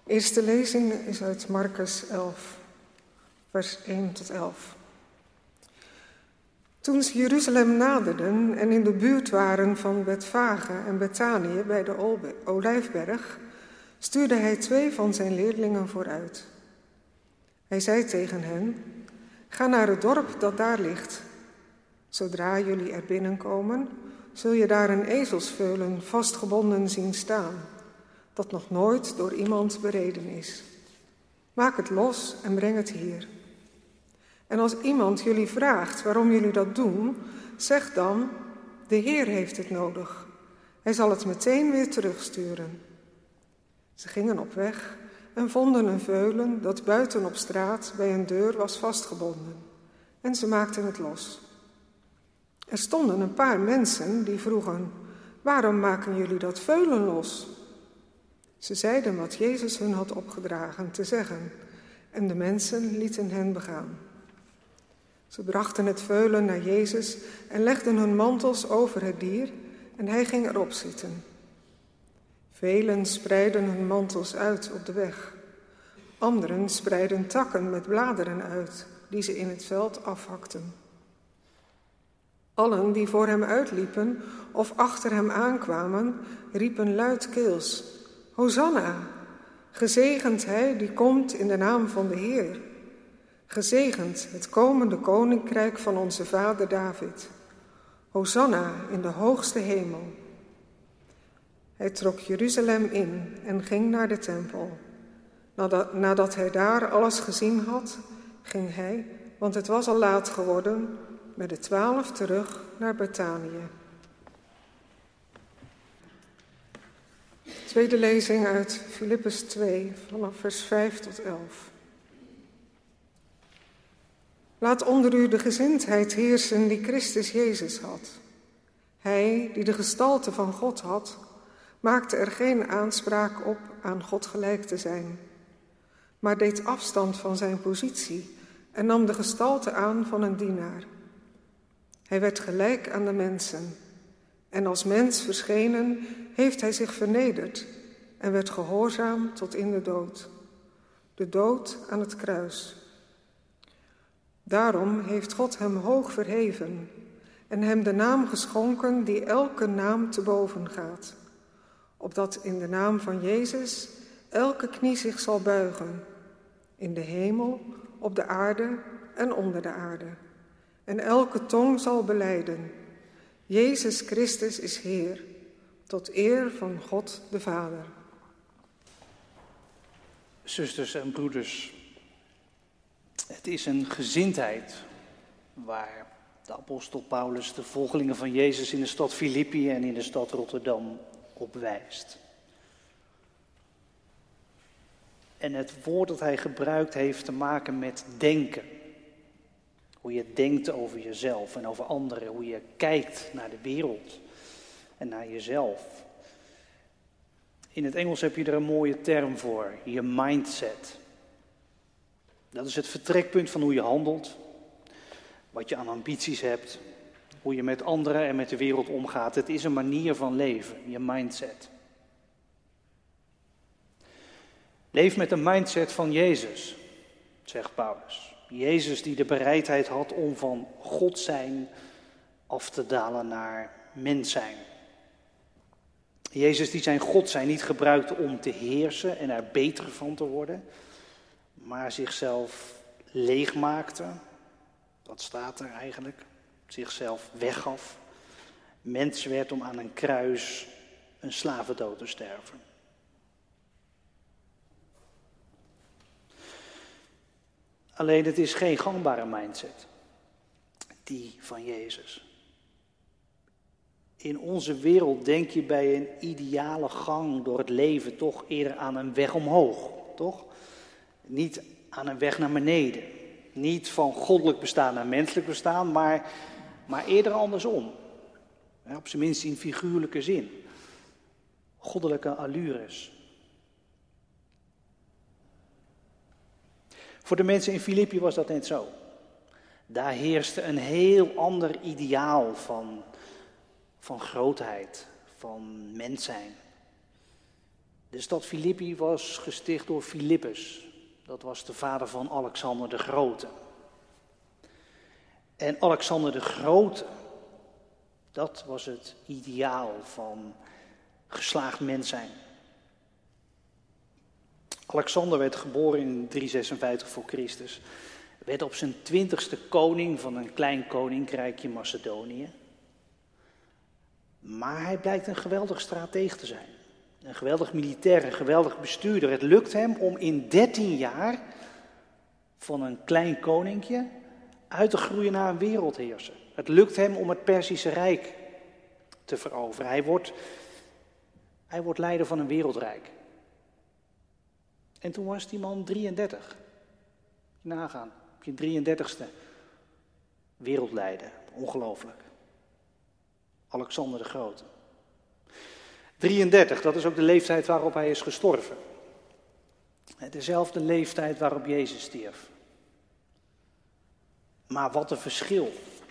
Eerste lezing is uit Marcus 11, vers 1 tot 11. Toen ze Jeruzalem naderden en in de buurt waren van Betfage en Betanië bij de Olijfberg, stuurde hij 2 van zijn leerlingen vooruit. Hij zei tegen hen: ga naar het dorp dat daar ligt. Zodra jullie er binnenkomen, zul je daar een ezelsveulen vastgebonden zien staan, dat nog nooit door iemand bereden is. Maak het los en breng het hier. En als iemand jullie vraagt waarom jullie dat doen, zeg dan: de Heer heeft het nodig. Hij zal het meteen weer terugsturen. Ze gingen op weg en vonden een veulen dat buiten op straat bij een deur was vastgebonden. En ze maakten het los. Er stonden een paar mensen die vroegen: waarom maken jullie dat veulen los? Ze zeiden wat Jezus hun had opgedragen te zeggen, en de mensen lieten hen begaan. Ze brachten het veulen naar Jezus en legden hun mantels over het dier en hij ging erop zitten. Velen spreidden hun mantels uit op de weg. Anderen spreidden takken met bladeren uit, die ze in het veld afhakten. Allen die voor hem uitliepen of achter hem aankwamen, riepen luidkeels: Hosanna! Gezegend hij die komt in de naam van de Heer. Gezegend het komende koninkrijk van onze vader David. Hosanna in de hoogste hemel. Hij trok Jeruzalem in en ging naar de tempel. Nadat hij daar alles gezien had, ging hij, want het was al laat geworden, met de 12 terug naar Betanië. Tweede lezing uit Filippus 2, vanaf vers 5 tot 11. Laat onder u de gezindheid heersen die Christus Jezus had. Hij, die de gestalte van God had, maakte er geen aanspraak op aan God gelijk te zijn, maar deed afstand van zijn positie en nam de gestalte aan van een dienaar. Hij werd gelijk aan de mensen en als mens verschenen heeft hij zich vernederd en werd gehoorzaam tot in de dood aan het kruis. Daarom heeft God hem hoog verheven en hem de naam geschonken die elke naam te boven gaat, opdat in de naam van Jezus elke knie zich zal buigen, in de hemel, op de aarde en onder de aarde, en elke tong zal belijden: Jezus Christus is Heer, tot eer van God de Vader. Zusters en broeders, het is een gezindheid waar de apostel Paulus de volgelingen van Jezus in de stad Filippi en in de stad Rotterdam op wijst. En het woord dat hij gebruikt heeft te maken met denken. Hoe je denkt over jezelf en over anderen, hoe je kijkt naar de wereld en naar jezelf. In het Engels heb je er een mooie term voor, je mindset. Dat is het vertrekpunt van hoe je handelt, wat je aan ambities hebt, hoe je met anderen en met de wereld omgaat. Het is een manier van leven, je mindset. Leef met de mindset van Jezus, zegt Paulus. Jezus die de bereidheid had om van God zijn af te dalen naar mens zijn. Jezus die zijn God zijn niet gebruikte om te heersen en er beter van te worden, maar zichzelf leegmaakte, dat staat er eigenlijk, zichzelf weggaf, mens werd om aan een kruis een slavendood te sterven. Alleen het is geen gangbare mindset, die van Jezus. In onze wereld denk je bij een ideale gang door het leven toch eerder aan een weg omhoog, toch? Niet aan een weg naar beneden. Niet van goddelijk bestaan naar menselijk bestaan, maar eerder andersom. Ja, op zijn minst in figuurlijke zin. Goddelijke allures. Voor de mensen in Filippi was dat net zo. Daar heerste een heel ander ideaal van grootheid, van mens zijn. De stad Filippi was gesticht door Filippus. Dat was de vader van Alexander de Grote. En Alexander de Grote, dat was het ideaal van geslaagd mens zijn. Alexander werd geboren in 356 voor Christus. Werd op zijn 20ste koning van een klein koninkrijkje Macedonië. Maar hij blijkt een geweldig stratege te zijn. Een geweldig militair, een geweldig bestuurder. Het lukt hem om in 13 jaar van een klein koninkje uit te groeien naar een wereldheerser. Het lukt hem om het Perzische Rijk te veroveren. Hij wordt leider van een wereldrijk. En toen was die man 33. Nagaan, op je 33ste. Wereldleider, ongelooflijk. Alexander de Grote. 33, dat is ook de leeftijd waarop hij is gestorven. Dezelfde leeftijd waarop Jezus stierf. Maar wat een verschil.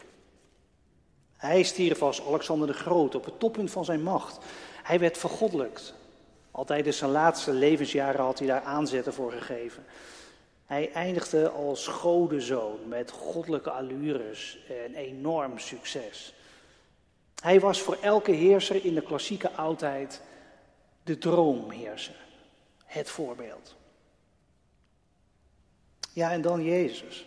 Hij stierf als Alexander de Grote op het toppunt van zijn macht. Hij werd vergoddelijkt. Al tijdens zijn laatste levensjaren had hij daar aanzetten voor gegeven. Hij eindigde als godenzoon met goddelijke allures en enorm succes. Hij was voor elke heerser in de klassieke oudheid de droomheerser. Het voorbeeld. Ja, en dan Jezus.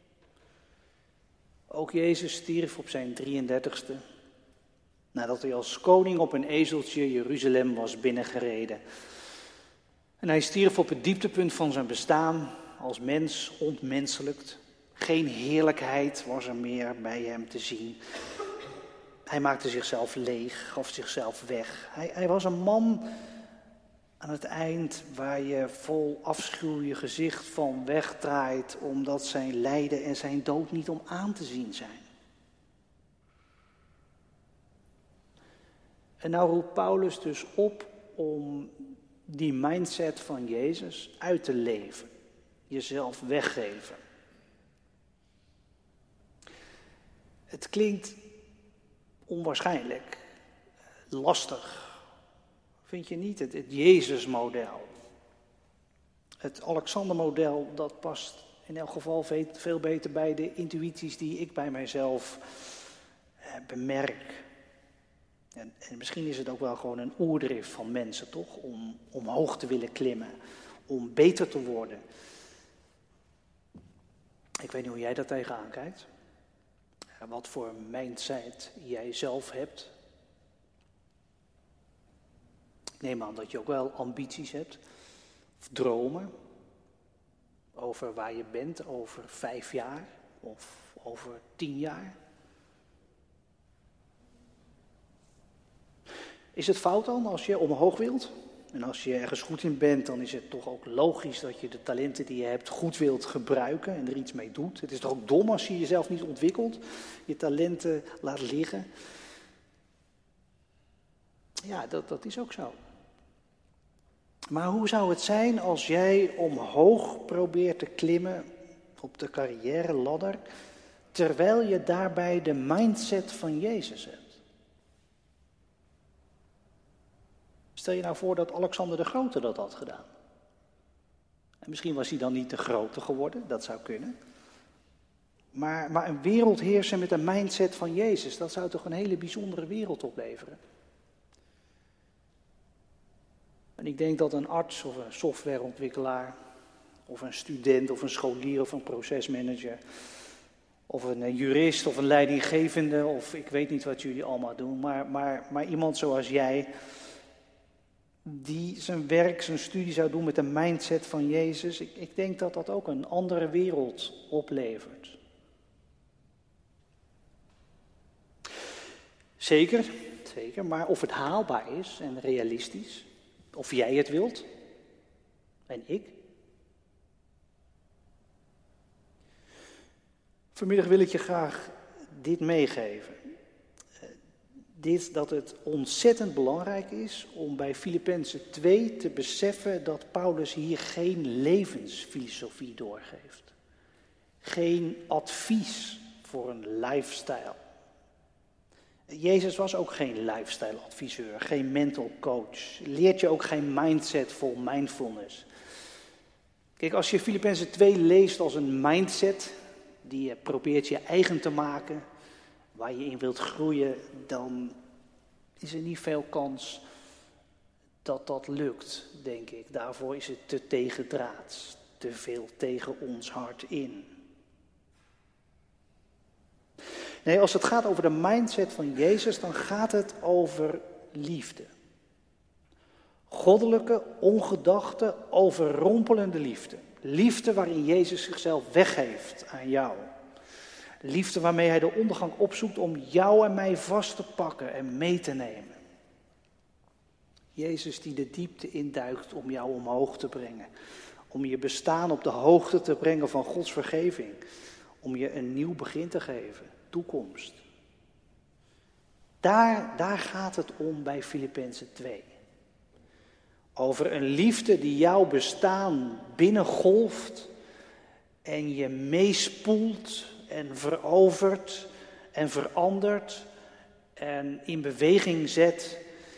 Ook Jezus stierf op zijn 33ste. Nadat hij als koning op een ezeltje Jeruzalem was binnengereden. En hij stierf op het dieptepunt van zijn bestaan, als mens ontmenselijkt. Geen heerlijkheid was er meer bij hem te zien. Hij maakte zichzelf leeg, gaf zichzelf weg. Hij was een man aan het eind waar je vol afschuw je gezicht van wegdraait, omdat zijn lijden en zijn dood niet om aan te zien zijn. En nou roept Paulus dus op om die mindset van Jezus uit te leven. Jezelf weggeven. Het klinkt onwaarschijnlijk, lastig. Vind je niet? Het Jezus-model. Het Alexander-model, dat past in elk geval veel beter bij de intuïties die ik bij mijzelf bemerk. En misschien is het ook wel gewoon een oerdrift van mensen, toch? Om omhoog te willen klimmen, om beter te worden. Ik weet niet hoe jij daar tegenaan kijkt. Wat voor mindset jij zelf hebt. Ik neem aan dat je ook wel ambities hebt, of dromen, over waar je bent over 5 jaar of over 10 jaar. Is het fout dan als je omhoog wilt? En als je ergens goed in bent, dan is het toch ook logisch dat je de talenten die je hebt goed wilt gebruiken en er iets mee doet. Het is toch ook dom als je jezelf niet ontwikkelt, je talenten laat liggen. Ja, dat is ook zo. Maar hoe zou het zijn als jij omhoog probeert te klimmen op de carrière ladder, terwijl je daarbij de mindset van Jezus hebt? Stel je nou voor dat Alexander de Grote dat had gedaan. En misschien was hij dan niet de grote geworden, dat zou kunnen. Maar een wereldheerser met een mindset van Jezus, dat zou toch een hele bijzondere wereld opleveren. En ik denk dat een arts of een softwareontwikkelaar, of een student of een scholier of een procesmanager, of een jurist of een leidinggevende, of ik weet niet wat jullie allemaal doen, maar iemand zoals jij, die zijn werk, zijn studie zou doen met de mindset van Jezus, ik denk dat dat ook een andere wereld oplevert. Zeker, maar of het haalbaar is en realistisch, of jij het wilt en ik. Vanmiddag wil ik je graag dit meegeven. Dat het ontzettend belangrijk is om bij Filippenzen 2 te beseffen dat Paulus hier geen levensfilosofie doorgeeft. Geen advies voor een lifestyle. Jezus was ook geen lifestyle adviseur, geen mental coach. Leert je ook geen mindset vol mindfulness. Kijk, als je Filippenzen 2 leest als een mindset die je probeert je eigen te maken, waar je in wilt groeien, dan is er niet veel kans dat dat lukt, denk ik. Daarvoor is het te tegendraads, te veel tegen ons hart in. Nee, als het gaat over de mindset van Jezus, dan gaat het over liefde. Goddelijke, ongedachte, overrompelende liefde. Liefde waarin Jezus zichzelf weggeeft aan jou. Liefde waarmee hij de ondergang opzoekt om jou en mij vast te pakken en mee te nemen. Jezus die de diepte induikt om jou omhoog te brengen. Om je bestaan op de hoogte te brengen van Gods vergeving. Om je een nieuw begin te geven, toekomst. Daar gaat het om bij Filippenzen 2. Over een liefde die jouw bestaan binnengolft en je meespoelt en verovert en verandert en in beweging zet.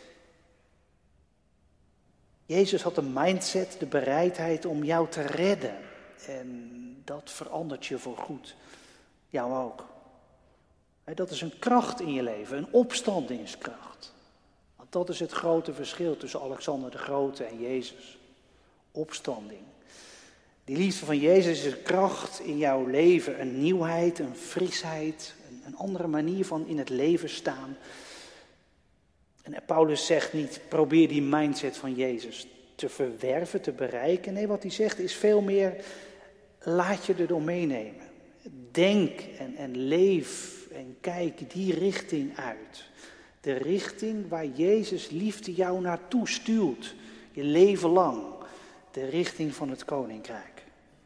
Jezus had de mindset, de bereidheid om jou te redden. En dat verandert je voorgoed. Jou ook. Dat is een kracht in je leven, een opstandingskracht. Want dat is het grote verschil tussen Alexander de Grote en Jezus. Opstanding. Die liefde van Jezus is een kracht in jouw leven, een nieuwheid, een frisheid, een andere manier van in het leven staan. En Paulus zegt niet, probeer die mindset van Jezus te verwerven, te bereiken. Nee, wat hij zegt is veel meer, laat je erdoor meenemen. Denk en leef en kijk die richting uit. De richting waar Jezus liefde jou naartoe stuurt, je leven lang. De richting van het koninkrijk.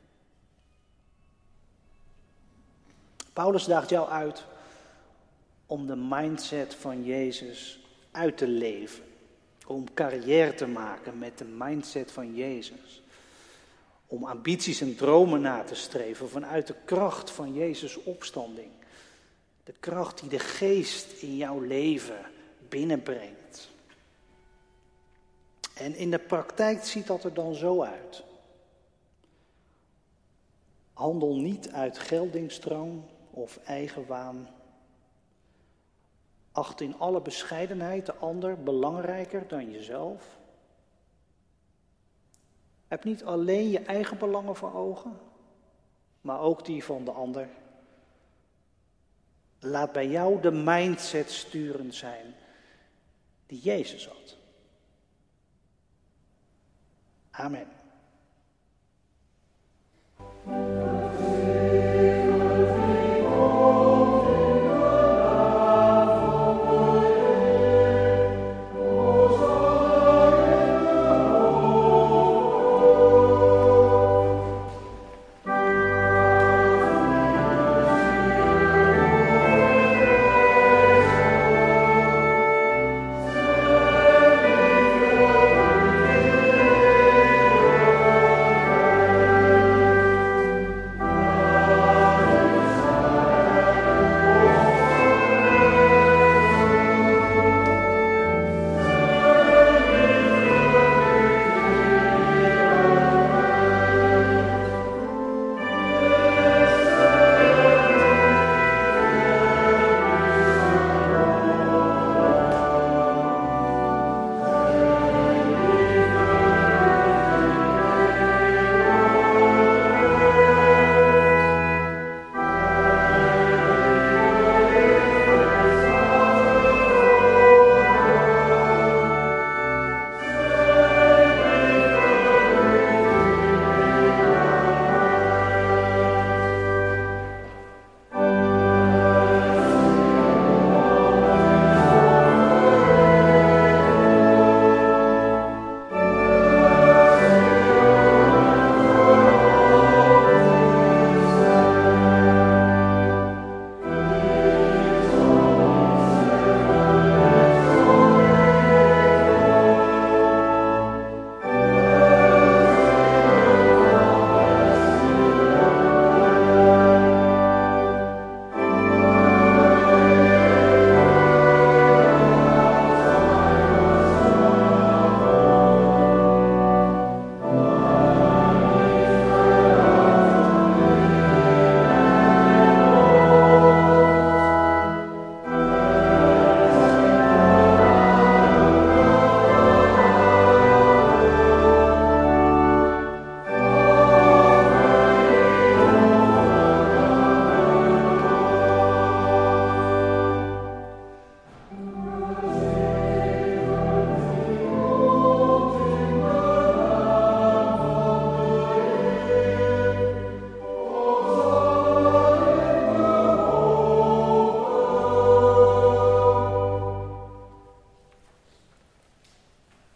Paulus daagt jou uit om de mindset van Jezus uit te leven. Om carrière te maken met de mindset van Jezus. Om ambities en dromen na te streven vanuit de kracht van Jezus' opstanding. De kracht die de geest in jouw leven binnenbrengt. En in de praktijk ziet dat er dan zo uit. Handel niet uit geldingsdrang of eigenwaan. Acht in alle bescheidenheid de ander belangrijker dan jezelf. Heb niet alleen je eigen belangen voor ogen, maar ook die van de ander. Laat bij jou de mindset sturend zijn die Jezus had. Amen.